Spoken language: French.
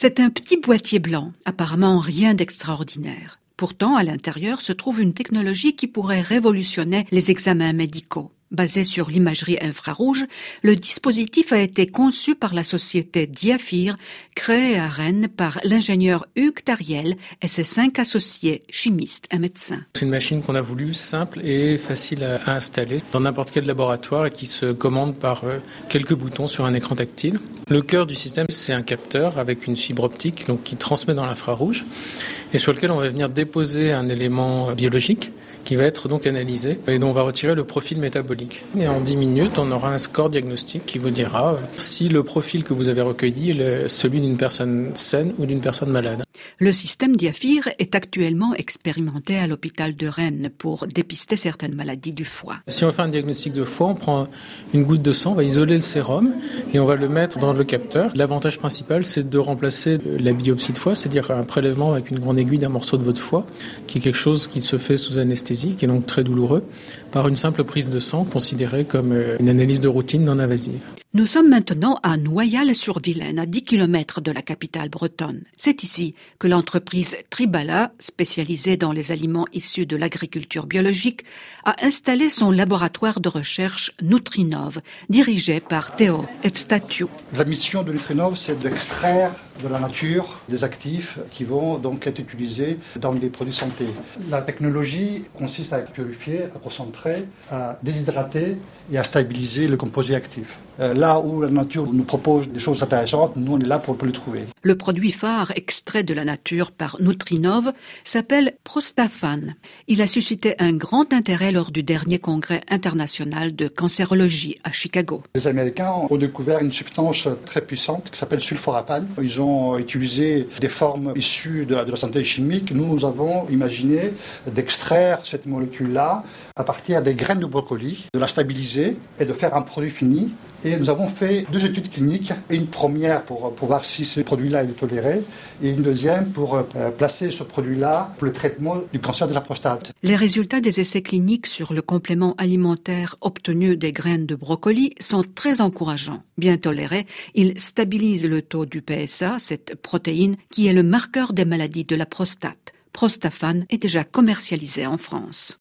C'est un petit boîtier blanc, apparemment rien d'extraordinaire. Pourtant, à l'intérieur se trouve une technologie qui pourrait révolutionner les examens médicaux. Basé sur l'imagerie infrarouge, le dispositif a été conçu par la société Diafir, créée à Rennes par l'ingénieur Hugues Tariel et ses 5 associés, chimistes et médecins. C'est une machine qu'on a voulu simple et facile à installer dans n'importe quel laboratoire et qui se commande par quelques boutons sur un écran tactile. Le cœur du système, c'est un capteur avec une fibre optique qui transmet dans l'infrarouge et sur lequel on va venir déposer un élément biologique qui va être donc analysé et dont on va retirer le profil métabolique. Et en 10 minutes, on aura un score diagnostique qui vous dira si le profil que vous avez recueilli est celui d'une personne saine ou d'une personne malade. Le système Diafir est actuellement expérimenté à l'hôpital de Rennes pour dépister certaines maladies du foie. Si on fait un diagnostic de foie, on prend une goutte de sang, on va isoler le sérum et on va le mettre dans le capteur. L'avantage principal, c'est de remplacer la biopsie de foie, c'est-à-dire un prélèvement avec une grande aiguille d'un morceau de votre foie, qui est quelque chose qui se fait sous anesthésie, qui est donc très douloureux, par une simple prise de sang considérée comme une analyse de routine non invasive. Nous sommes maintenant à Noyal-sur-Vilaine, à 10 km de la capitale bretonne. C'est ici que l'entreprise Tribala, spécialisée dans les aliments issus de l'agriculture biologique, a installé son laboratoire de recherche Nutrinov, dirigé par Théo Evstatiou. La mission de Nutrinov, c'est d'extraire de la nature des actifs qui vont donc être utilisés dans les produits santé. La technologie consiste à purifier, à concentrer, à déshydrater et à stabiliser le composé actif. Là où la nature nous propose des choses intéressantes, nous on est là pour les trouver. Le produit phare extrait de la nature par Nutrinov s'appelle Prostaphan. Il a suscité un grand intérêt lors du dernier congrès international de cancérologie à Chicago. Les Américains ont découvert une substance très puissante qui s'appelle sulforaphane. Ils ont utilisé des formes issues de la synthèse chimique. Nous avons imaginé d'extraire cette molécule-là à partir des graines de brocoli, de la stabiliser et de faire un produit fini. Et nous avons fait 2 études cliniques, une première pour voir si ce produit-là est toléré et une deuxième pour placer ce produit-là pour le traitement du cancer de la prostate. Les résultats des essais cliniques sur le complément alimentaire obtenu des graines de brocoli sont très encourageants. Bien tolérés, ils stabilisent le taux du PSA, cette protéine qui est le marqueur des maladies de la prostate. Prostaphan est déjà commercialisé en France.